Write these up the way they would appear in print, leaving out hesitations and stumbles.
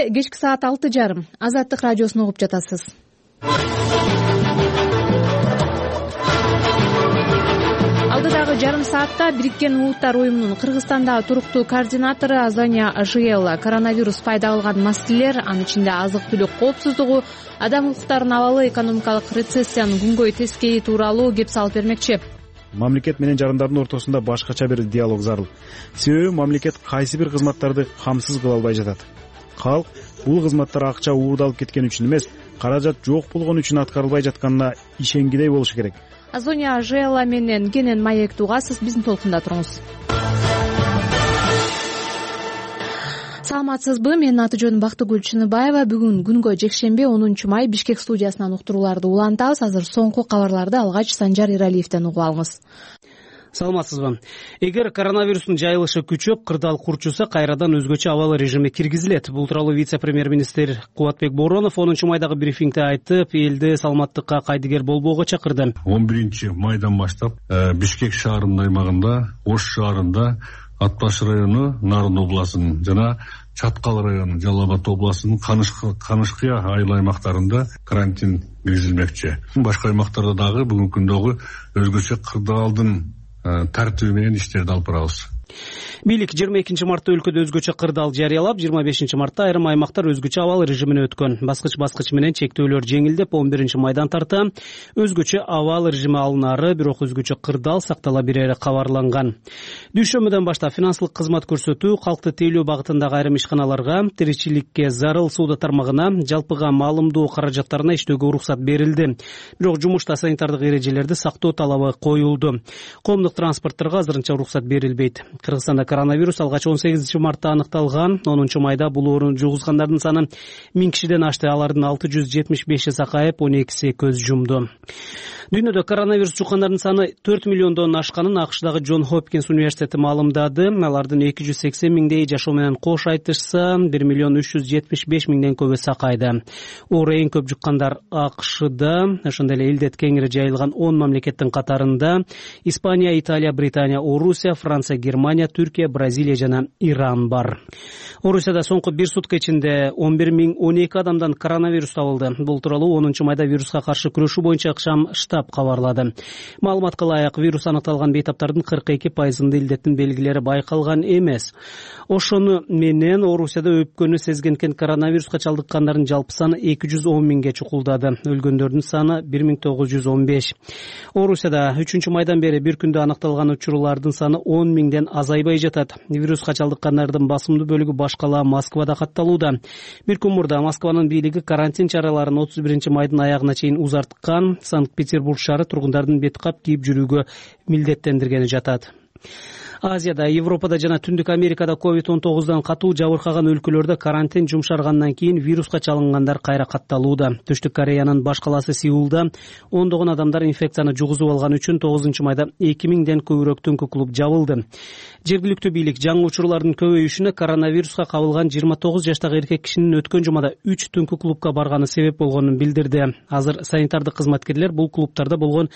кечки саат 6:30 Азаттык радиосун угуп жатасыз. Алдыдагы жарым саатта Бириккен Улуттар уюмунун Кыргызстандагы туруктуу координатору Азония Ажиел коронавирус пайда кылган маселелер, анын ичинде азык-түлүк коопсуздугу, адам укуктарынын абалы, экономикалык рецессиянын күнгөй тескейи тууралуу кеп салып бермекчи. Мамлекет менен жарандардын ортосунда башкача бир диалог зарыл. Себеби мамлекет кайсы бир кызматтарды камсыз кыла албай жатат. Калк бул кызматтар акча уурдалып кеткен үчүн эмес, каражат жок болгон үчүн аткарылбай жатканына ишенгидей болушу керек. Азония Ажиел менен Кенен Маек тугасыз, биздин толкунда туруңуз. Саламатсызбы? Менин аты жөнүм Бактыгүл Чыныбаева. Бүгүн күнгө жекшемби 10 май Бишкек студиясынан уктурууларды улантабыз. Азыр соңку кабарларды алгач Санжар Иралиевден угуп алыңыз. Саламатсызбы? Эгер коронавирустун жайылышы күчөп, кырдаал курчуса, кайрадан өзгөчө абал режими киргизилет. Бул тууралуу вице-премьер-министр Кубатбек Боронов 10 майдагы брифингде айтып, элди саламаттыкка кайдыгер болбоого чакырды. 11 майдан баштап Бишкек шаарынын аймагында, Ош шаарында, Ат Баш району, Нарын областынын жана Чаткал району, Жалал Абад областынын Канышкыя айыл аймактарында карантин киргизилмекчи. Башка аймактарда дагы бүгүнкү күндөгү өзгөчө кырдаалдын тартиби менен иштерди алып барабыз. Бийлик 22 мартта өлкөдө өзгөчө кырдаал жарыялап, 25 мартта айрым аймактар өзгөчө абал режимине өткөн. Баскыч менен чектөөлөр жеңилдеп, 11 майдан тарта өзгөчө абал режими алынары, бирок өзгөчө кырдаал сактала берери кабарланган. Дүйшөмбүдөн баштап финансылык кызмат көрсөтүү, калкты тейлөө багытындагы айрым ишканаларга, тиричиликке зарыл соода тармагына, жалпыга маалымдоо каражаттарына иштөөгө уруксат берилди. Бирок жумушта санитардык эрежелерди сактоо талабы коюлду. Коомдук транспортторго азырынча уруксат берилбейт. Кыргызстанда коронавирус алгач 18 мартта аныкталган. 10 майда бул оорууну жугузгандардын саны 1000 кишиден ашты. Алардын 675 сакайып, 12 көз жумду. Дүйнөдө коронавирус жуккандардын саны 4 миллиондон ашканын AQShdагы Джон Хопкинс университети маалымдады. Алардын 280 миңдей жашоо менен кош айтышса, 1 миллион 375 миңден көбү сакайды. Оору эң көп жуккандар AQShда, ошондой эле илдет кеңири жайылган 10 мамлекеттин катарында Испания, Италия, Британия, Орусия, Франция, Германия, Түркия, Бразилия жана Иран бар. Орусияда соңку 1 сутка ичинде 11.012 адамдан коронавирус табылды. Бул тууралуу 10 майда вируска каршы күрөшүү боюнча штаб кабарлады. Маалыматка ылайык, вирус аныкталган бейтаптардын 42%-ында илдеттин белгилери байкалган эмес. Ошону менен Орусияда өпкөнү сезгенкен коронавируска чалдыккандардын жалпы саны 210 миңге чукулдады. Өлгөндөрдүн саны 1915. Орусияда 3 майдан бери бир күндө аныкталган учурлардын саны 10 миңден азайбай жатат. Вируска чалдыккандардын басымдуу бөлүгү башкала Москвада катталууда. Бир күн мурда Москванын бийлиги карантин чараларын 31 майдын аягына чейин узарткан. Санкт-Петербург шаары тургундардын бет кап кийип жүрүүгө милдеттендиргени жатат. Азияда, Европада жана Түндүк Америкада COVID-19 катуу жабыркаган өлкөлөрдө карантин жумшаргандан кийин вируска чалынгандар кайра катталууда. Түштүк Кореянын баш калаасы Сеулда ондогон адамдар инфекцияны жугузуп алган үчүн 9 майда 2000ден көбүрөөк түнкү клуб жабылды. Жергиликтүү бийлик жаңы учурлардын көбөйүшүнө коронавируска кабылган 29 жаштагы эркек кишинин өткөн жумада 3 түнкү клубка барганы себеп болгонун билдирди. Азыр санитардык кызматкерлер бул клубтарда болгон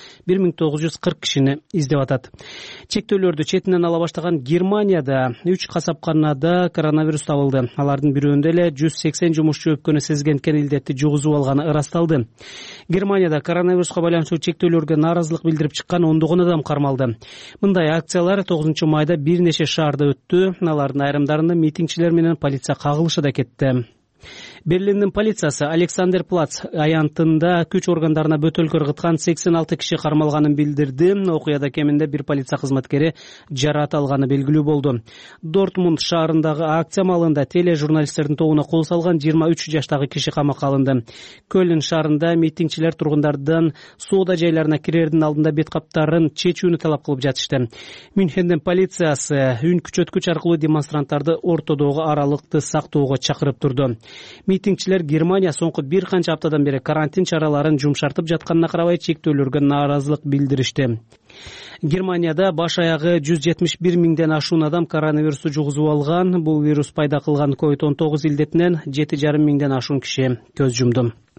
1940 кишини издеп атат. Чектөөлөрдү четинен ала баштаган Германияда 3 касапканада коронавирус табылды. Алардын бирөөндө эле 180 жумушчу өпкөнү сезгенкен илдетти жугузуп алганы ырасталды. Германияда коронавируска байланыштуу чектөөлөргө нааразылык билдирип чыккан 10 адам кармалды. Мындай акциялар 9 майда бир нече шаарда өттү. Алардын айрымдарында митингчилер менен полиция кагылышы да кетти. Берлиндин полициясы Александерплац аянтында күч органдарына бөтөлкө ыргыткан 86 киши кармалганын билдирди. Окуяда кеминде бир полиция кызматкери жараат алганы белгилүү болду. Дортмунд шаарындагы акция малында тележурналисттердин тобуна кол салган 23 жаштагы киши камакка алынды. Көлн шаарында митингчилер тургундардан соода жайларына кирердин алдында бет каптарын чечүүнү талап кылып жатышты. Мюнхендин полициясы үн күчөткүч аркылуу демонстранттарды ортодогу аралыкты сактоого чакырып турду. Митингчилер Германия соңку бир канча аптадан бери карантин чараларын жумшартып жатканына карабай чектөөлөргө нааразылык билдиришти. Германияда баш аягы 171 миңден ашуун адам коронавирусту жугузуп алган. Бул вирус пайда кылган COVID-19 илдетинен 7,5 миңден ашуун киши көз жумду.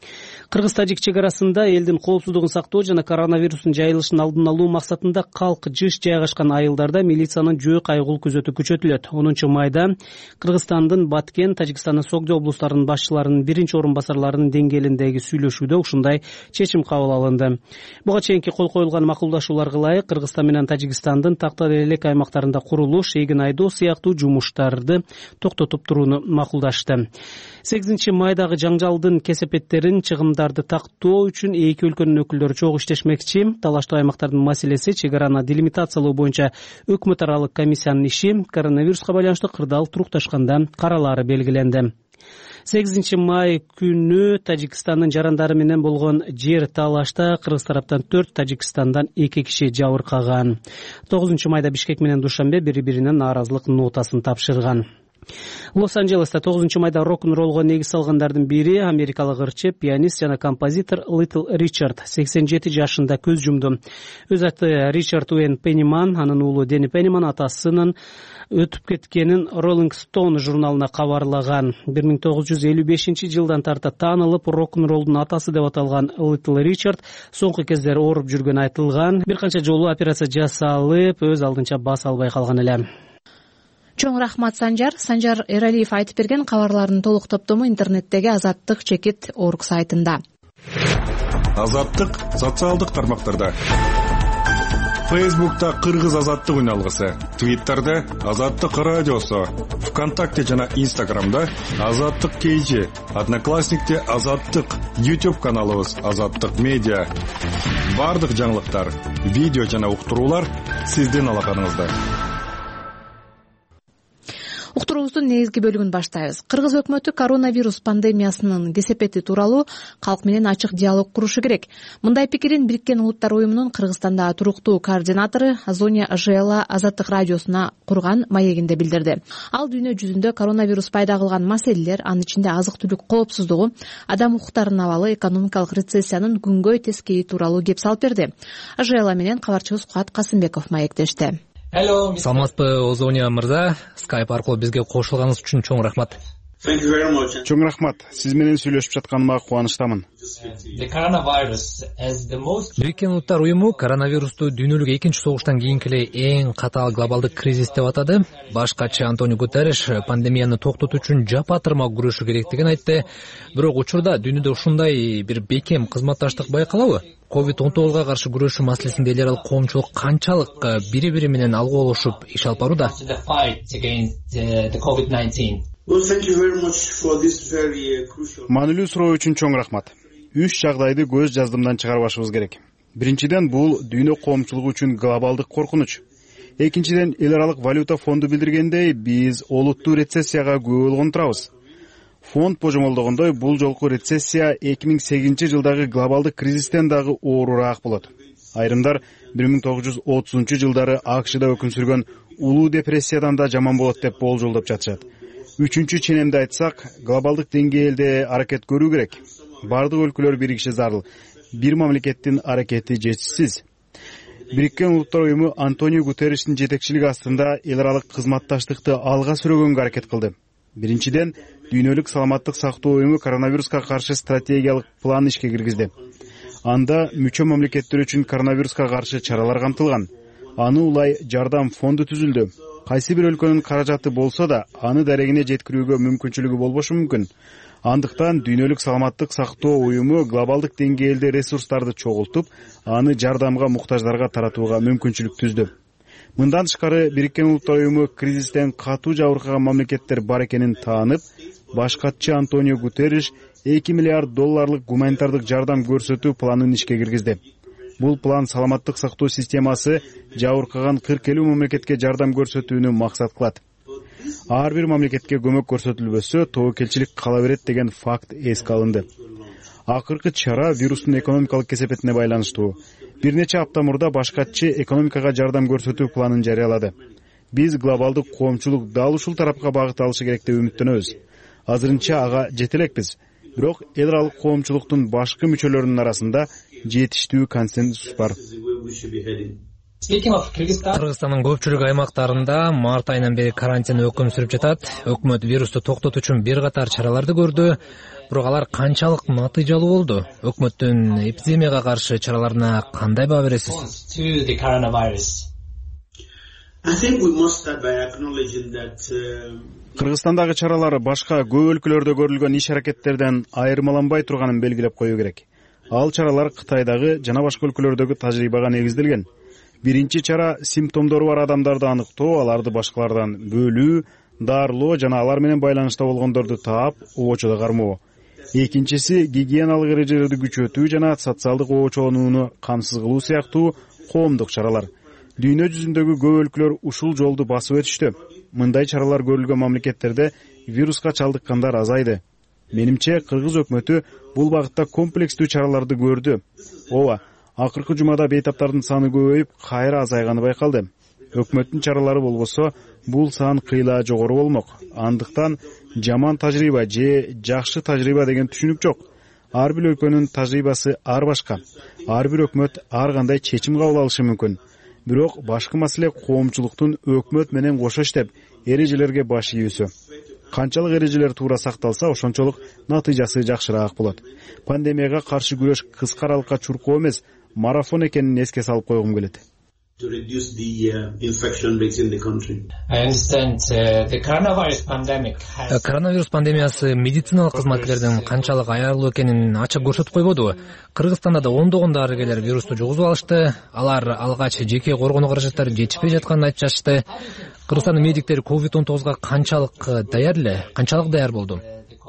Кыргыз-Тажик чек арасында элдин коопсуздугун сактоо жана коронавирустун жайылышын алдын алуу максатында калк жыш жайгашкан айылдарда милициянын жөө кайгыл күзөтү күчөтүлөт. 10 майда Кыргызстандын Баткен, Тажикстандын Согдо облустарынын башчыларынын биринчи орун басарларынын деңгээлиндеги сүйлөшүүдө ушундай чечим кабыл алынды. Буга чейинки кол коюлган макулдашууларга ылайык Кыргызстан менен Тажикстандын тактал элек аймактарында курулуш, эгин айдоо сыяктуу жумуштарды токтотуп турууну макулдашты. 8 майдагы жаңжалдын кесепеттерин, чыгымдарды тактоо үчүн эки өлкөнүн өкүлдөрү чогуу иштешмекчи. Талаштуу аймактардын маселеси чек араны делимитациялоо боюнча өкмөт аралык комиссиянын иши коронавируска байланыштуу кырдаал турукташканда каралаары белгиленди. 8 май күнү Тажикстандын жарандары менен болгон жер талашта Кыргыз тараптан 4, Тажикстандан 2 киши жабыркаган. 9 майда Бишкек менен Душанбе бири-бирине нааразылык нотасын тапшырган. Лос-Анджелесте 9 майда рок-н-роллго негиз салгандардын бири америкалык ырчы, пианист жана композитор Литл Ричард 87 жашында көз жумду. Өз аты Ричард Уэйн Пенниман, анын уулу Дени Пенниман атасынын өтүп кеткенин Rolling Stone журналына кабарлаган. 1955-жылдан тарта таанылып рок-н-ролдун атасы деп аталган Литл Ричард соңку кездери ооруп жүргөнү айтылган. Бир канча жолу операция жасалып, өз алдынча бас албай калган эле. Чоң рахмат Санжар Эралиев айтып берген кабарлардын толук топтому интернеттеги Азаттык Чекит.org сайтында. Азаттык социалдык тармактарда. Фейсбукта Кыргыз Азаттык үналгысы, Твиттерде Азаттык радиосу, ВКонтакте жана Инстаграмда Азаттык KG, Одноклассникте Азаттык, YouTube каналыбыз Азаттык Медиа. Бардык жаңылыктар, видео жана уктуруулар сиздин алаканыңызда. Уктуруубуздун негизги бөлүгүн баштайбыз. Кыргыз өкмөтү коронавирус пандемиясынын кесепети тууралуу калк менен ачык диалог курушу керек. Мындай пикирин Бириккен Улуттар уюмунун Кыргызстанда туруктуу координатору Азония Ажела Азаттык радиосуна курган маегинде билдирди. Ал дүйнө жүзүндө коронавирус пайда кылган маселелер, анын ичинде азык-түлүк коопсуздугу, адам укуктарынын абалы, экономикалык рецессиянын күнгөй тескейи тууралуу кеп салып берди. Ажела менен кабарчыбыз Куат Касымбеков маектешти. Саламатпы Озония мырза, скайп аркылуу бизге кошулганыңыз үчүн чоң рахмат. Чоң рахмат. Сиз менен сүйлөшүп жатканыма кубанычтамын. Бириккен Улуттар уюму коронавирусту дүйнөлүк экинчи согуштан кийинки эле эң катаал глобалдык кризис деп атады. Башкачы Антонио Гутерриш пандемияны токтотуу үчүн жапа-тырмак күрөшүү керектигин айтты. Бирок учурда дүйнөдө ушундай бир бекем кызматташтык байкалабы? COVID-19 каршы күрөшүү маселесинде эл аралык коомчулук канчалык бири-бири менен алгуулашып иш алып барууда? Маанилүү суроо үчүн чоң рахмат. 3 жагдайды көз жаздымдан чыгарбашыбыз керек. Биринчиден, бул дүйнө коомчулугу үчүн глобалдык коркунуч. Экинчиден, эл аралык валюта фонду билдиргендей, биз олуттуу рецессияга күбө болгон турабыз. Фонд божомолдогондой, бул жолку рецессия 2008-жылдагы глобалдык кризистен дагы оорураак болот. Айрымдар 1930-жылдары АКШда өкүм сүргөн улуу депрессиядан да жаман болот деп болжолдоп жатышат. Үчүнчү ченемде айтсак, глобалдык деңгээлде аракет көрүү керек. Бардык өлкөлөр биригиши зарыл. Бир мамлекеттин аракети жетишсиз. Бириккен Улуттар уюму Антонио Гутерриштин жетекчилиги астында эл аралык кызматташтыкты алга сүргөнгө аракет кылды. Биринчиден, дүйнөлүк саламаттык сактоо уюму коронавируска каршы стратегиялык план ишке киргизди. Анда мүчө мамлекеттер үчүн коронавируска каршы чаралар камтылган. Аны улай жардам фонду түзүлдү. Кайсы бир өлкөнүн каражаты болсо да, аны дарегине жеткирүүгө мүмкүнчүлүгү болбошу мүмкүн. Андыктан дүйнөлүк саламаттык сактоо уюму глобалдык деңгээлде ресурстарды чогултуп, аны жардамга муктаждарга таратууга мүмкүнчүлүк түздү. Мындан тышкары Бириккен Улуттар уюму кризистен катуу жабыркаган мамлекеттер бар экенин таанып, башкатчы Антонио Гутерриш $2 миллиард гуманитардык жардам көрсөтүү планын ишке киргизди. Бул план саламаттык сактоо системасы жабыркаган 40 мамлекетке жардам көрсөтүүнү максат кылат. Ар бир мамлекетке көмөк көрсөтүлбөсө, тобокелчилик кала берет деген факт эске алынды. Акыркы чара вирустун экономикалык кесепетине байланыштуу. Бир нече апта мурда башкатчы экономикага жардам көрсөтүү планын жарыялады. Биз глобалдык коомчулук дал ушул тарапка багыт алышы керек деп үмүттөнөбүз. Азырынча ага жете элекпиз. Бирок эл аралык коомчулуктун башкы мүчөлөрүнүн арасында жетиштүү консенсус бар. Кыргызстандын көпчүлүк аймактарында март айынан бери карантин өкүм сүрүп жатат. Өкмөт вирусту токтотуу үчүн бир катар чараларды көрдү. Бирок алар канчалык натыйжалуу болду? Өкмөттүн эпидемияга каршы чараларына кандай баа бересиз? Кыргызстандагы чаралар башка көп өлкөлөрдө көрүлгөн иш-аракеттерден айырмаланбай турганын белгилеп коюу керек. Ал чаралар Кытайдагы жана башка өлкөлөрдөгү тажрыйбага негизделген. Биринчи чара симптомдору бар адамдарды аныктоо, аларды башкалардан бөлүү, дарылоо жана алар менен байланышта болгондорду таап, обочодо кармоо. Экинчиси гигиеналык эрежелерди күчөтүү жана социалдык обочолонууну камсыз кылуу сыяктуу коомдук чаралар. Дүйнө жүзүндөгү көп өлкөлөр ушул жолду басып өтүштү. Мындай чаралар көрүлгөн мамлекеттерде вируска чалдыккандар азайды. Менимче, Кыргыз өкмөтү бул багытта комплекстүү чараларды көрдү. Ооба, акыркы жумада бейтаптардын саны көбөйүп, кайра азайганы байкалды. Өкмөттүн чаралары болбосо, бул сан кыйла жогору болмок. Андыктан жаман тажрыйба же жакшы тажрыйба деген түшүнүк жок. Ар бир өлкөнүн тажрыйбасы ар башка. Ар бир өкмөт ар кандай чечим кабыл алышы мүмкүн. Бирок башкы маселе коомчулуктун өкмөт менен кошо иштеп, эрежелерге баш ийүүсү. Канчалык эрежелер туура сакталса, ошончолук натыйжасы жакшыраак болот. Пандемияга каршы күрөш кыска аралыкка чуркоо эмес, марафон экенин эске салып койгум келет. Коронавирус пандемиясы медициналык кызматкерлердин канчалык аярылуу экенин ачык көрсөтүп койбодубу? Кыргызстанда да ондогон дарыгерлер вирусту жугузуп алышты. Алар алгач жеке коргонуу каражаттары жетишпей жатканын айтып жатышты. Кыргызстандын медиктери COVID-19га канчалык даяр эле? Канчалык даяр болду?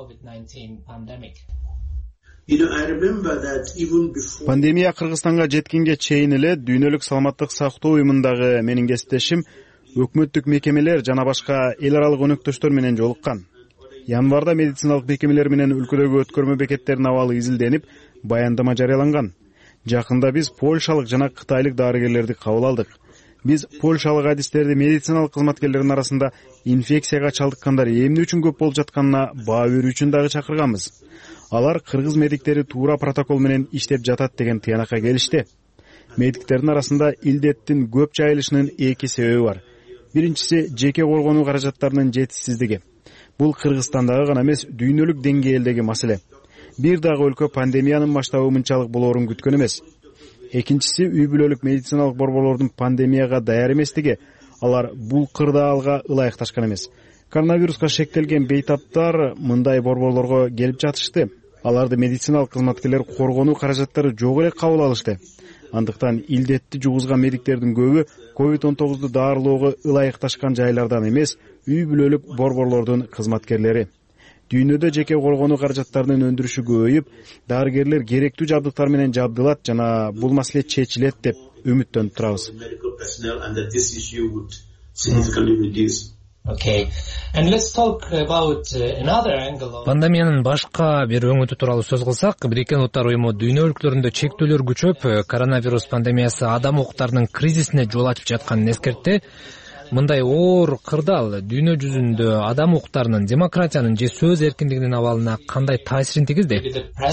Пандемия Кыргызстанга жеткенге чейин эле Дүйнөлүк саламаттык сактоо уюмундагы менин кесиптешим өкмөттүк мекемелер жана башка эл аралык өнөктөштөр менен жолуккан. Январда медициналык мекемелер менен өлкөдөгү өткөрмө бекеттеринин абалы изилденип, баяндама жарыяланган. Жакында биз польшалык жана кытайлык дарыгерлерди кабыл алдык. Биз польшалык адистерди медициналык кызматкерлердин арасында инфекцияга чалдыккандар эмне үчүн көп болуп жатканына баа берүү үчүн дагы чакырганбыз. Алар кыргыз медиктери туура протокол менен иштеп жатат деген тыянакка келишти. Медиктердин арасында илдеттин көп жайылышынын эки себеби бар. Биринчиси жеке коргонуу каражаттарынын жетишсиздиги. Бул Кыргызстандагы гана эмес, дүйнөлүк деңгээлдеги маселе. Бир дагы өлкө пандемиянын маштабы мынчалык болоорун күткөн эмес. Экинчиси үй бүлөлүк медициналык борборлордун пандемияга даяр эместиги. Алар бул кырдаалга ылайыкташкан эмес. Коронавируска шектелген бейтаптар мындай борборлорго келип жатышты. Аларды медициналык кызматкерлер коргонуу каражаттары жок эле кабыл алышты. Андыктан илдетти жугузган медиктердин көбү COVID-19ду дарылоого ылайыкташкан жайлардан эмес, үй бүлөлүк борборлордун кызматкерлери. Дүйнөдө жеке коргонуу каражаттарынын өндүрүшү көбөйүп, дарыгерлер керектүү жабдыктар менен жабдылат жана бул маселе чечилет деп үмүттөнүп турабыз. Пандемиянын башка бир өңүтү тууралуу сөз кылсак, Бириккен Улуттар уюму дүйнө өлкөлөрүндө чектөөлөр күчөп, коронавирус пандемиясы адам укуктарынын кризисине жол ачып жатканын эскертти. Мындай оор кырдаал дүйнө жүзүндө адам укуктарынын, демократиянын же сөз эркиндигинин абалына кандай таасирин тийгизди?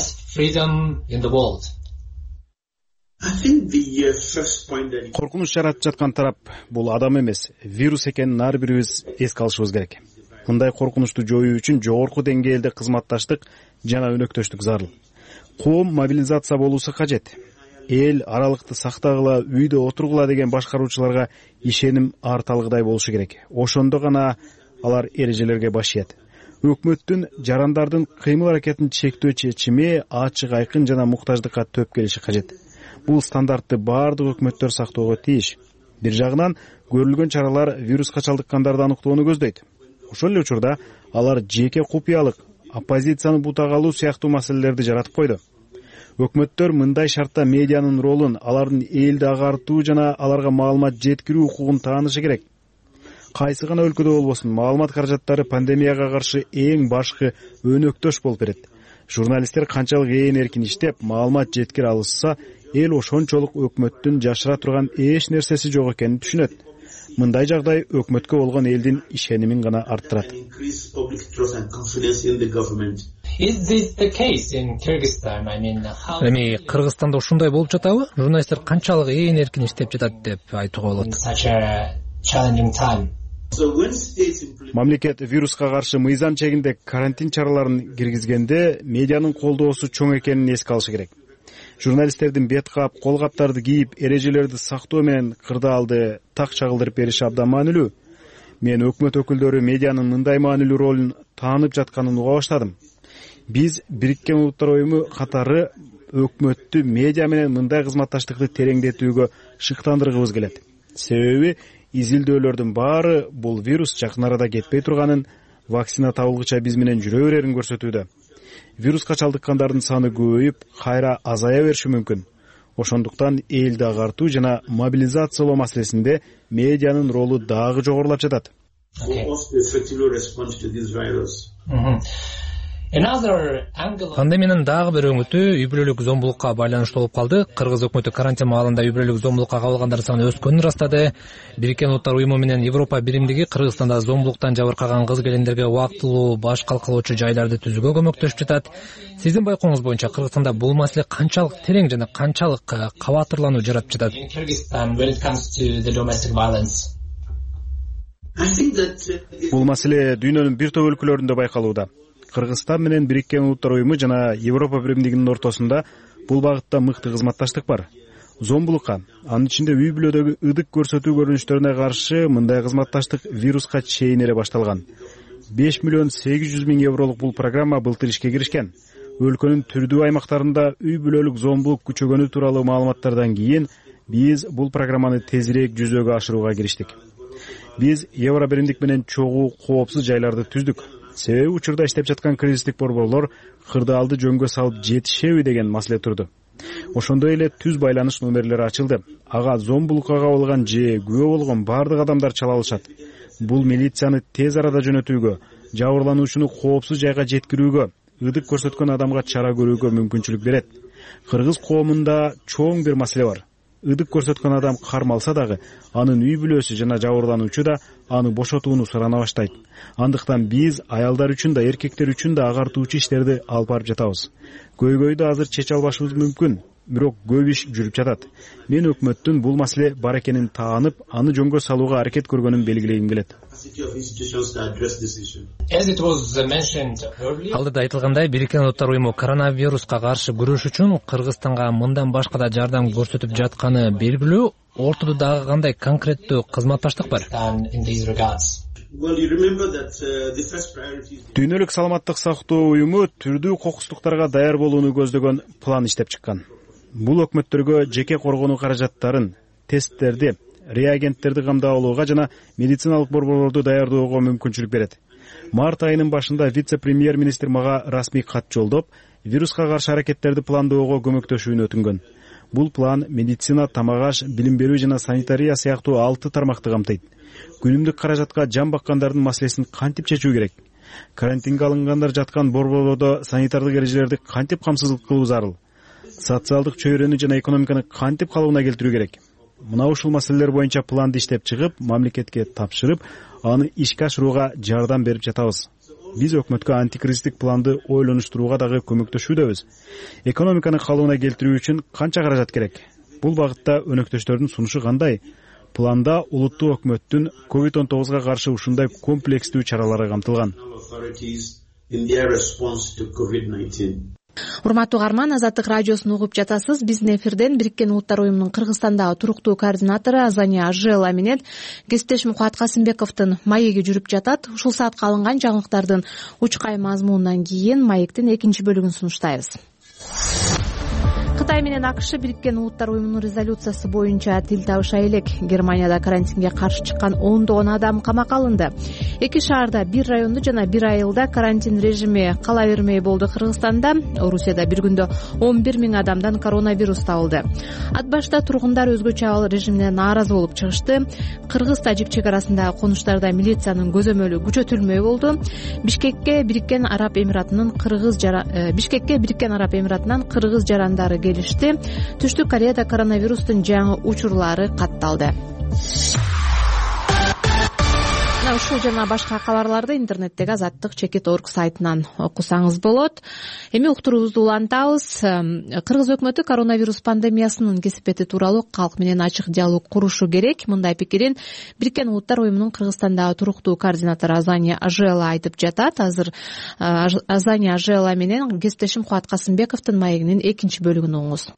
Коркунуч жаратып жаткан тарап бул адам эмес, вирус экенин ар бирибиз эске алышыбыз керек. Мындай коркунучту жоюу үчүн жогорку деңгээлде кызматташтык жана өнөктөштүк зарыл. Коом мобилизация болуусу кажет. Эл аралыкты сактагыла, үйдө отургула деген башкаруучуларга ишеним арталгыдай болушу керек. Ошондо гана алар эрежелерге баш ийет. Өкмөттүн жарандардын кыймыл аракетин чектөө чечими ачык, айкын жана муктаждыкка төп келиши кажет. Бул стандартты баардык өкмөттөр сактоого тийиш. Бир жагынан көрүлгөн чаралар вируска чалдыккандарды аныктоону көздөйт. Ошол эле учурда алар жеке купуялык, оппозицияны бутагалуу сыяктуу маселелерди жаратып койду. Өкмөттөр мындай шартта медианын ролун, алардын элди агартуу жана аларга маалымат жеткирүү укугун таанышы керек. Кайсы гана өлкөдө болбосун, маалымат каражаттары пандемияга каршы эң башкы өнөктөш болуп берет. Журналисттер канчалык эркин иштеп, маалымат жеткире алышса, эл ошончолук өкмөттүн жашыра турган эч нерсеси жок экенин түшүнөт. Мындай жагдай өкмөткө болгон элдин ишенимин гана арттырат. Эми Кыргызстанда ушундай болуп жатабы? Журналисттер канчалык эркин иштеп жатат деп айтууга болот? мамлекет вируска каршы мыйзам чегинде карантин чараларын киргизгенде медианын колдоосу чоң экенин эске алыш керек. Журналисттердин бет кап, кол каптарды кийип, эрежелерди сактоо менен кырдаалды так чагылдырып бериши абдан маанилүү. Мен өкмөт өкүлдөрү медианын мындай маанилүү ролун таанып жатканын уга баштадым. Биз Бириккен Улуттар Уюму катары өкмөттү медиа менен мындай кызматташтыкты тереңдетүүгө шыктандыргыбыз келет. Себеби изилдөөлөрдүн баары бул вирус жакын арада кетпей турганын, вакцина табылгыча биз менен жүрө берерин көрсөтүүдө. Вируска чалдыккандардын саны көбөйүп, кайра азая бериши мүмкүн. Ошондуктан элди агартуу жана мобилизациялоо маселесинде медианын ролу дагы жогорулап жатат. Пандемиянын дагы бир өңүтү үй бүлөлүк зомбулукка байланыштуу болуп калды. Кыргыз өкмөтү карантин маалында үй бүлөлүк зомбулукка кабылгандардын саны өскөнүн ырастады. Бириккен Улуттар Уюму менен Европа биримдиги Кыргызстанда зомбулуктан жабыркаган кыз-келиндерге убактылуу баш калкалоочу жайларды түзүүгө көмөктөшүп жатат. Сиздин байкооңуз боюнча Кыргызстанда бул маселе канчалык терең жана канчалык кабатырлануу жаратып жатат? Бул маселе дүйнөнүн бир топ өлкөлөрүндө байкалууда. Кыргызстан менен Бириккен Улуттар Уюму жана Европа биримдигинин ортосунда бул багытта мыкты кызматташтык бар. Зомбулукка, анын ичинде үй бүлөдөгү ыдык көрсөтүү көрүнүштөрүнө каршы мындай кызматташтык вируска чейин эле башталган. 5 миллион 800 миң евролук бул программа былтыр ишке киришкен. Өлкөнүн түрдүү аймактарында үй бүлөлүк зомбулук күчөгөнү тууралуу маалыматтардан кийин биз бул программаны тезирээк жүзөгө ашырууга кириштик. Биз Евро биримдик менен чогуу коопсуз жайларды түздүк. Себеби учурда иштеп жаткан кризистик борборлор кырдаалды жөнгө салып жетишеби деген маселе турду. Ошондой эле түз байланыш номерлери ачылды. Ага зомбулукка кабылган же күбө болгон бардык адамдар чала алышат. Бул милицияны тез арада жөнөтүүгө, жабырлануучуну коопсуз жайга жеткирүүгө, ыдык көрсөткөн адамга чара көрүүгө мүмкүнчүлүк берет. Кыргыз коомунда чоң бир маселе бар. Ыдык көрсөткөн адам кармалса дагы, анын үй бүлөсү жана жабырлануучу да аны бошотууну сурана баштайт. Андыктан биз аялдар үчүн да, эркектер үчүн да агартуучу иштерди алып барып жатабыз. Көйгөйдү азыр чече албашыбыз мүмкүн, бирок көп иш жүрүп жатат. Мен өкмөттүн бул маселе бар экенин таанып, аны жөнгө салууга аракет көргөнүн белгилегим келет. Алдыда айтылгандай, Бириккен Улуттар Уюму коронавируска каршы күрөш үчүн Кыргызстанга мындан башка да жардам көрсөтүп жатканы белгилүү. Ортодо дагы кандай конкреттүү кызматташтык бар? Дүйнөлүк саламаттык сактоо уюму түрдүү кокустуктарга даяр болууну көздөгөн план иштеп чыккан. Бул өкмөттөргө жеке коргонуу каражаттарын, тесттерди, реагенттерди камдап алууга жана медициналык борборлорду даярдоого мүмкүнчүлүк берет. Март айынын башында вице-премьер-министр мага расмий кат жолдоп, вируска каршы аракеттерди пландоого көмөктөшүүнү өтүнгөн. Бул план медицина, тамак-аш, билим берүү жана санитария сыяктуу 6 тармакты камтыйт. Күнүмдүк каражатка жан баккандардын маселесин кантип чечүү керек? Карантинге алынгандар жаткан борборлордо санитардык эрежелерди кантип камсыздык кылуу зарыл? Социалдык чөйрөнү жана экономиканы кантип калыбына келтирүү керек? Мына ушул маселелер боюнча планды иштеп чыгып, мамлекетке тапшырып, аны ишке ашырууга жардам берип жатабыз. Биз өкмөткө антикризистик планды ойлонуштурууга дагы көмөктөшүүдөбүз. Экономиканы калыбына келтирүү үчүн канча каражат керек? Бул багытта өнөктөштөрдүн сунушу кандай? Планда улуттук өкмөттүн COVID-19 каршы ушундай комплекстүү чаралары камтылган. Урматтуу угарман, Азаттык радиосун угуп жатасыз. Биздин эфирден Бириккен Улуттар Уюмунун Кыргызстандагы туруктуу координатору Азания Ажела менен кесиптешим Кубат Касымбековдун маеги жүрүп жатат. Ушул саатка алынган жаңылыктардын учкай мазмунунан кийин маектин экинчи бөлүгүн сунуштайбыз. Кытай менен АКШ Бириккен Улуттар Уюмунун резолюциясы боюнча тил табыша элек. Германияда карантинге каршы чыккан 10 адам камакка алынды. 2 шаарда 1 райондо жана 1 айылда карантин режими кала бермей болду. Кыргызстанда, Орусияда бир күндө 11 миң адамдан коронавирус табылды. Ат башта тургундар өзгөчө абал режимине нааразы болуп чыгышты. Кыргыз-Тажик чек арасындагы конуштарда милициянын көзөмөлү күчөтүлмөй болду. Бишкекке Бириккен Араб Эмиратынан кыргыз жарандары келишти. Түштүк Кореяда коронавирустун жаңы учурлары катталды. Ушул жана башка кабарларды интернеттеги azattik.org сайтынан окусаңыз болот. Эми уктуруубузду улантабыз. Кыргыз өкмөтү коронавирус пандемиясынын кесипети тууралуу калк менен ачык диалог курушу керек. Мындай пикирин Бириккен Улуттар уюмунун Кыргызстандагы туруктуу координатору Азания Ажела айтып жатат. Азыр Азания Ажела менен кесиптешим Кубат Касымбековдун маегинин экинчи бөлүгүн угуңуз.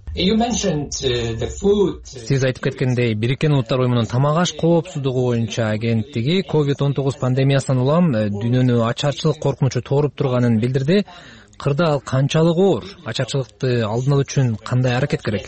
Сиз айтып кеткендей, Бириккен Улуттар уюмунун тамак аш коопсуздугу боюнча агенттиги COVID-19 пандемиясынан улам дүйнөнү ачарчылык коркунучу тооруп турганын билдирди. Кырда ал канчалык оор? Ачарчылыкты алдын алуу үчүн кандай аракет керек?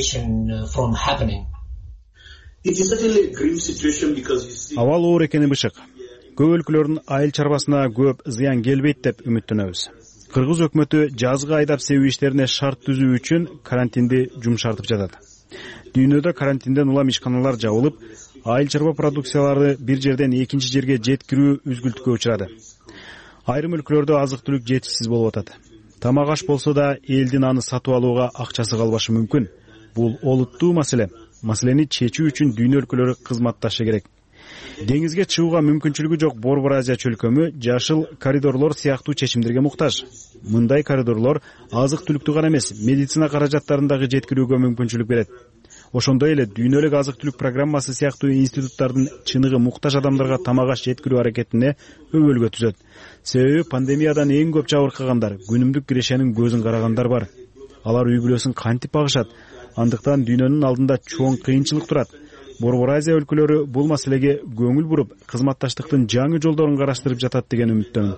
Абал оор экени бышык. Көп өлкөлөрдүн айыл чарбасына көп зыян келбейт деп үмүттөнөбүз. Кыргыз өкмөтү жазгы айдап себүү иштерине шарт түзүү үчүн карантинди жумшартып жатат. Дүйнөдө карантинден улам ишканалар жабылып, айыл чарба продукциялары бир жерден экинчи жерге жеткирүү үзгүлтүккө учурады. Айрым өлкөлөрдө азык-түлүк жетишсиз болуп атат. Тамак аш болсо да элдин аны сатып алууга акчасы калбашы мүмкүн. Бул олуттуу маселе. Маселени чечүү үчүн дүйнө өлкөлөрү кызматташы керек. Деңизге чыгууга мүмкүнчүлүгү жок Борбор Азия чөлкөмү жашыл коридорлор сыяктуу чечимдерге муктаж. Мындай коридорлор азык-түлүктү гана эмес, медицина каражаттарын дагы жеткирүүгө мүмкүнчүлүк берет. Ошондой эле дүйнөлүк азык-түлүк программасы сыяктуу институттардын чыныгы муктаж адамдарга тамак аш жеткирүү аракетине өбөлгө түзөт. Себеби пандемиядан эң көп жабыркагандар, күнүмдүк кирешенин көзүн карагандар бар. Алар үй бүлөсүн кантип багышат? Андыктан дүйнөнүн алдында чоң кыйынчылык турат. Борбор Азия өлкөлөрү бул маселеге көңүл буруп, кызматташтыктын жаңы жолдорун караштырып жатат деген үмүттөмүн.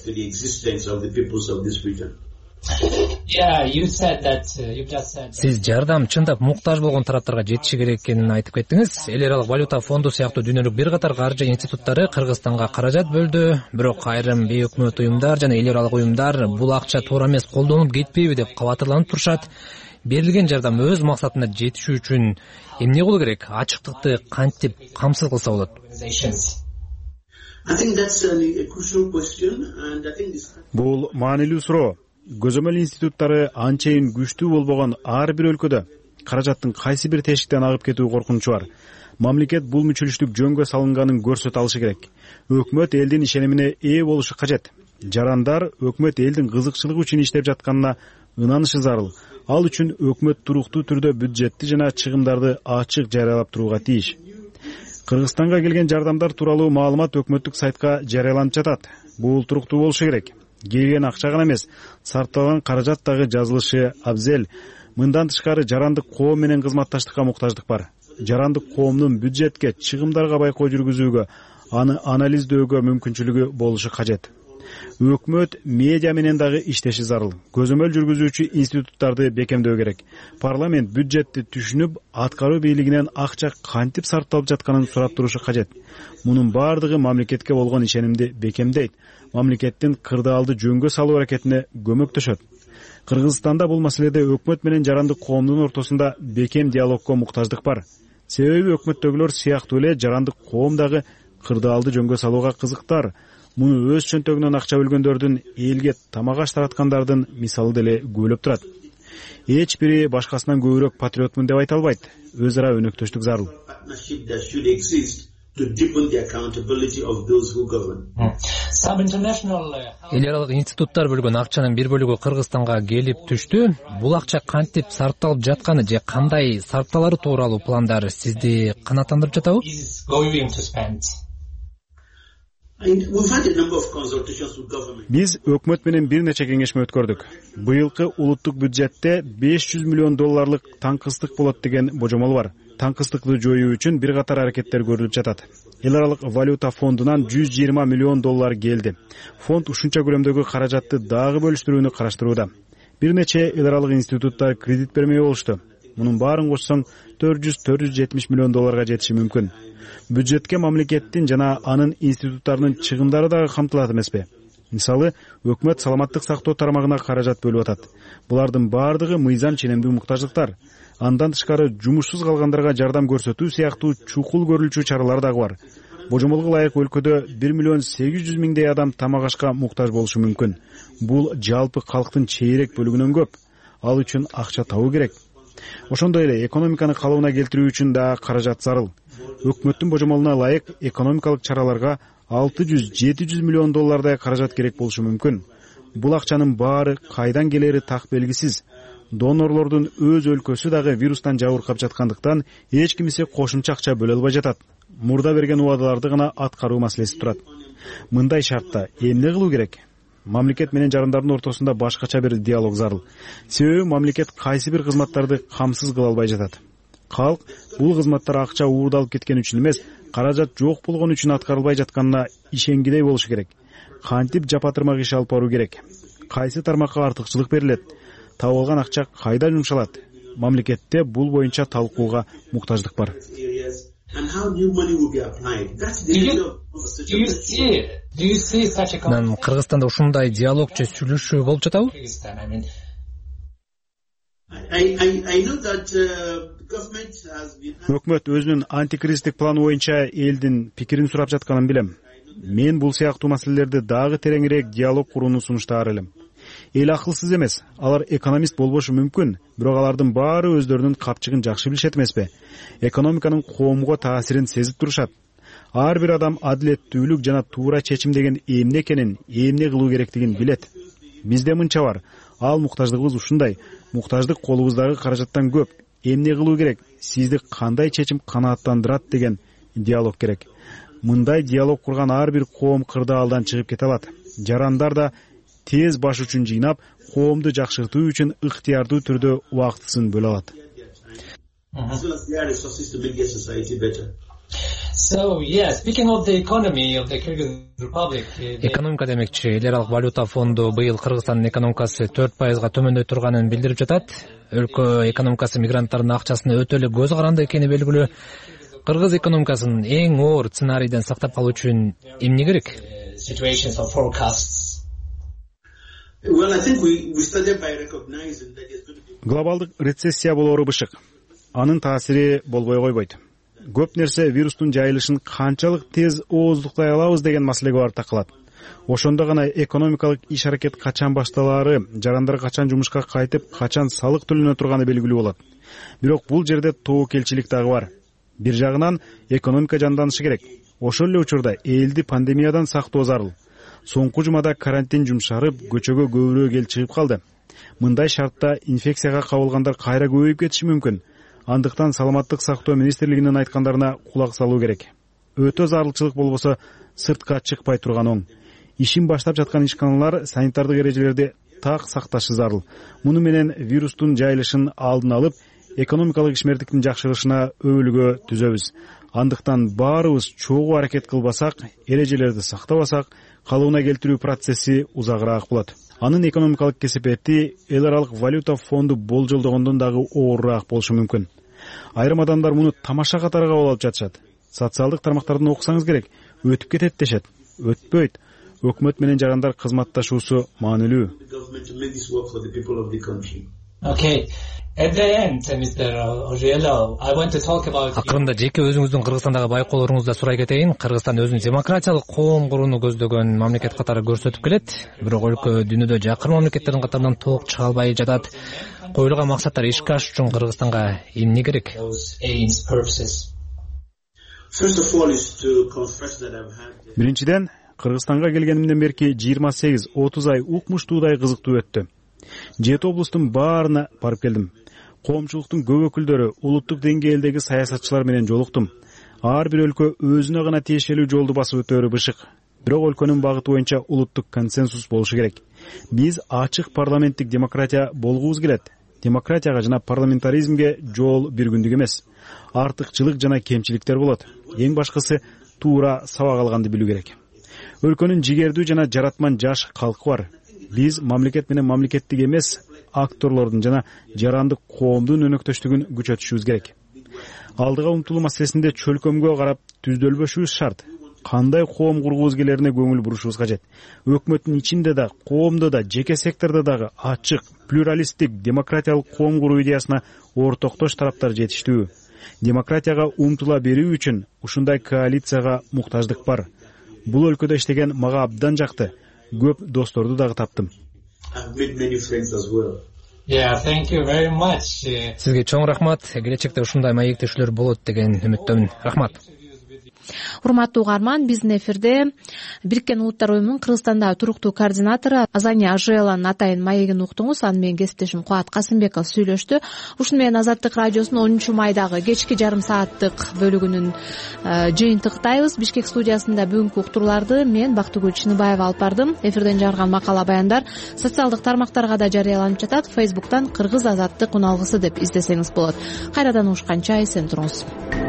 Сиз жардам чындап муктаж болгон тараптарга жетиши керек экенин айтып кеттиңиз. Эл аралык валюта фонду сыяктуу дүйнөлүк бир катар каржы институттары Кыргызстанга каражат бөлдү, бирок айрым бейөкмөт уюмдар жана эл аралык уюмдар бул акча туура эмес колдонулуп кетпейби деп кабатырланып турушат. Берилген жардам өз максатына жетиши үчүн эмне кылуу керек? Ачыктыкты кантип камсыз кылса болот? Бул маанилүү суроо. Көзөмөл институттары анчейин күчтүү болбогон ар бир өлкөдө каражаттын кайсы бир тешиктен агып кетүү коркунучу бар. Мамлекет бул мүчөлүштүк жөнгө салынганын көрсөтө алышы керек. Өкмөт элдин ишенимине ээ болушу кажет. Жарандар өкмөт элдин кызыкчылыгы үчүн иштеп жатканына ынанышы зарыл. Ал үчүн өкмөт туруктуу түрдө бюджетти жана чыгымдарды ачык жарыялап турууга тийиш. Кыргызстанга келген жардамдар тууралуу маалымат өкмөттүк сайтка жарыяланып жатат. Бул туруктуу болушу керек. Келген акча гана эмес, сарпталган каражат дагы жазылышы абзел. Мындан тышкары жарандык коом менен кызматташтыкка муктаждык бар. Жарандык коомдун бюджетке, чыгымдарга байкоо жүргүзүүгө, аны анализдөөгө мүмкүнчүлүгү болушу кажет. Өкмөт медиа менен дагы иштеши зарыл. Көзөмөл жүргүзүүчү институттарды бекемдөө керек. Парламент бюджетти түшүнүп, аткаруу бийлигинен акча кантип сарпталып жатканын сурап турушу кажет. Мунун бардыгы мамлекетке болгон ишенимди бекемдейт. Мамлекеттин кырдаалды жөнгө салуу аракетине көмөктөшөт. Кыргызстанда бул маселеде өкмөт менен жарандык коомдун ортосунда бекем диалогко муктаждык бар. Себеби өкмөттөгүлөр сыяктуу эле жарандык коом дагы кырдаалды жөнгө салууга кызыктар. Муну өз чөнтөгүнөн акча бөлгөндөрдүн, элге тамак аш тараткандардын мисалы деле күбөлөп турат. Эч бири башкасынан көбүрөөк патриотмун деп айта албайт. Өз ара өнөктөштүк зарыл. Эл аралык институттар бөлгөн акчанын бир бөлүгү Кыргызстанга келип түштү. Бул акча кантип сарпталып жатканы же кандай сарпталары тууралуу пландар сизди канааттандырып жатабы? Биз өкмөт менен бир нече кеңешме өткөрдүк. Быйылкы улуттук бюджетте $500 миллион таңкыстык болот деген божомол бар. Таңкыстыкты жоюу үчүн бир катар аракеттер көрүлүп жатат. Эл аралык валюта фондунан $120 миллион келди. Фонд ушунча көлөмдөгү каражатты дагы бөлүштүрүүнү караштырууда. Бир нече эл аралык институттар кредит бермей болушту. Мунун баарын кошсоң $400-470 миллион жетиши мүмкүн. Бюджетке мамлекеттин жана анын институттарынын чыгымдары дагы камтылат эмеспи? Мисалы, өкмөт саламаттык сактоо тармагына каражат бөлүп атат. Булардын бардыгы мыйзам ченемдүү муктаждыктар. Андан тышкары жумушсуз калгандарга жардам көрсөтүү сыяктуу чукул көрүлчү чаралар дагы бар. Божомолго ылайык өлкөдө 1,8 миллион адам тамак ашка муктаж болушу мүмкүн. Бул жалпы калктын чейрек бөлүгүнөн көп. Ал үчүн акча табуу керек. Ошондой эле экономиканы калыбына келтирүү үчүн да каражат зарыл. Өкмөттүн божомолуна ылайык экономикалык чараларга $600-700 миллион каражат керек болушу мүмкүн. Бул акчанын баары кайдан келери так белгисиз. Донорлордун өз өлкөсү дагы вирустан жабыркап жаткандыктан эч кимсе кошумча акча бөлө албай жатат. Мурда берген убадаларды гана аткаруу маселеси турат. Мындай шартта эмне кылуу керек? Мамлекет менен жарандардын ортосунда башкача бир диалог зарыл. Себеби мамлекет кайсы бир кызматтарды камсыз кыла албай жатат. Калк бул кызматтар акча уурдалып кеткен үчүн эмес, каражат жок болгон үчүн аткарылбай жатканына ишенгидей болушу керек. Кантип жапатырмак иш алып баруу керек? Кайсы тармакка артыкчылык берилет? Табылган акча кайда жумшалат? Мамлекетте бул боюнча талкууга муктаждык бар. Кыргызстанда ушундай диалог же сүйлөшүү болуп жатабы? Өкмөт өзүнүн антикризистик планы боюнча элдин пикирин сурап жатканын билем. Мен бул сыяктуу маселелерди дагы тереңирээк диалог курууну сунуштаар элем. Эл акылсыз эмес, алар экономист болбошу мүмкүн, бирок алардын баары өздөрүнүн капчыгын жакшы билишет эмеспи? Экономиканын коомго таасирин сезип турушат. Ар бир адам адилеттүүлүк жана туура чечим деген эмне экенин, эмне кылуу керектигин билет. Бизде мынча бар. Ал муктаждыгыбыз ушундай. Муктаждык колубуздагы каражаттан көп. Эмне кылуу керек? Сизди кандай чечим канааттандырат деген диалог керек. Мындай диалог курган ар бир коом кырдаалдан чыгып кете алат. Жарандар да тез баш үчүн жыйнап, коомду жакшыртуу үчүн ыктыярдуу түрдө убактысын бөлө алат. Экономика демекчи, эл аралык валюта фонду быйыл Кыргызстандын экономикасы 4%-га төмөндөй турганын билдирип жатат. Өлкө экономикасы мигранттардын акчасына өтө эле көз каранды экени белгилүү. Кыргыз экономикасын эң оор сценарийден сактап калуу үчүн эмне керек? Глобалдык рецессия болоору бышык. Анын таасири болбой койбойт. Көп нерсе вирустун жайылышын канчалык тез ооздуктай алабыз деген маселеге барып такалат. Ошондо гана экономикалык иш-аракет качан башталаары, жарандар качан жумушка кайтып, качан салык төлөнө турганы белгилүү болот. Бирок бул жерде тобокелчилик дагы бар. Бир жагынан экономика жанданышы керек. Ошол эле учурда элди пандемиядан сактоо зарыл. Соңку жумада карантин жумшарып, көчөгө көбүрөөк эл чыгып калды. Мындай шартта инфекцияга кабылгандар кайра көбөйүп кетиши мүмкүн. Андыктан саламаттык сактоо министрлигинин айткандарына кулак салуу керек. Өтө зарылчылык болбосо сыртка чыкпай турган оң. Ишин баштап жаткан ишканалар санитардык эрежелерди так сакташы зарыл. Муну менен вирустун жайылышын алдын алып, экономикалык ишмердиктин жакшырышына өбөлгө түзөбүз. Андыктан баарыбыз чогуу аракет кылбасак, эрежелерди сактабасак, калыбына келтирүү процесси узагыраак болот. Анын экономикалык кесепети эл аралык валюта фонду болжолдогондон дагы оорураак болушу мүмкүн. Айрым адамдар муну тамаша катары кабыл алып жатышат. Социалдык тармактардан окусаңыз керек, өтүп кетет дешет. Өтпөйт. Өкмөт менен жарандар кызматташуусу маанилүү. Акырында жеке өзүңүздүн Кыргызстандагы байкоолоруңузда сурай кетейин. Кыргызстан өзүн демократиялык коом курууну көздөгөн мамлекет катары көрсөтүп келет. Бирок өлкө дүйнөдө жакын мамлекеттердин катарынан толук чыга албай жатат. Коюлган максаттар ишке ашыш үчүн Кыргызстанга эмне керек? Биринчиден, Кыргызстанга келгенимден берки 28-30 ай укмуштуудай кызыктуу өттү. 7 облустун баарына барып келдим. Коомчулуктун көп өкүлдөрү, улуттук деңгээлдеги саясатчылар менен жолуктум. Ар бир өлкө өзүнө гана тиешелүү жолду басып өтөөрү бышык. Бирок өлкөнүн багыты боюнча улуттук консенсус болушу керек. Биз ачык парламенттик демократия болгубуз келет. Демократияга жана парламентаризмге жол бир күндүк эмес. Артыкчылык жана кемчиликтер болот. Эң башкысы туура сабак алганды билүү керек. Өлкөнүн жигердүү жана жаратман жаш калкы бар. Биз мамлекет менен мамлекеттик эмес акторлордун жана жарандык коомдун өнөктөштүгүн күчөтүшүбүз керек. Алдыга умтулуу маселесинде чөлкөмгө карап түздөлбөшүбүз шарт. Кандай коом кургубуз келерине көңүл бурушубуз кажет. Өкмөттүн ичинде да, коомдо да, жеке сектордо дагы ачык, плюралисттик, демократиялык коом куруу идеясына ортоктош тараптар жетиштүү. Демократияга умтула берүү үчүн ушундай коалицияга муктаждык бар. Бул өлкөдө иштеген мага абдан жакты. Көп досторду дагы таптым. Сизге чоң рахмат. Келечекте ушундай маектешүүлөр болот деген үмүттөмүн. Рахмат. урматтуу угарман, биздин эфирде Бириккен Улуттар уюмунун Кыргызстандагы туруктуу координатору Азания Ажиеланын атайын маегин уктуңуз. Аны менен кесиптешим Кубат Касымбеков сүйлөштү. Ушуну менен Азаттык радиосунун 10-майдагы кечки жарым сааттык бөлүгүнүн жыйынтыктайбыз. Бишкек студиясында бүгүнкү уктурууларды мен Бактыгүл Чыныбаева алып бардым. Эфирден жарган макала баяндар социалдык тармактарга да жарыяланып жатат. Фейсбуктан Кыргыз Азаттык уналгысы деп издесеңиз болот. Кайрадан угушканча эсен туруңуз.